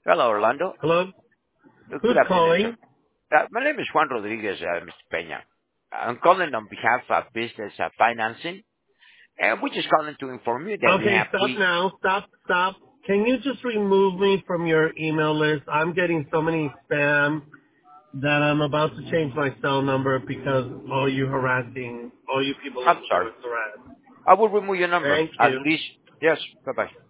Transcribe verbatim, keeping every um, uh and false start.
Hello, Orlando. Hello? Uh, Who's Good afternoon, sir. calling? Uh, My name is Juan Rodriguez, uh, mister Peña. I'm calling on behalf of business uh, financing, and we're just calling to inform you that we Okay, have stop we. now. Stop, stop. Can you just remove me from your email list? I'm getting so many spam that I'm about to change my cell number because all you harassing, all you people I'm looking sorry. for is harass. I will remove your number. Thank At you. least, yes. Bye-bye.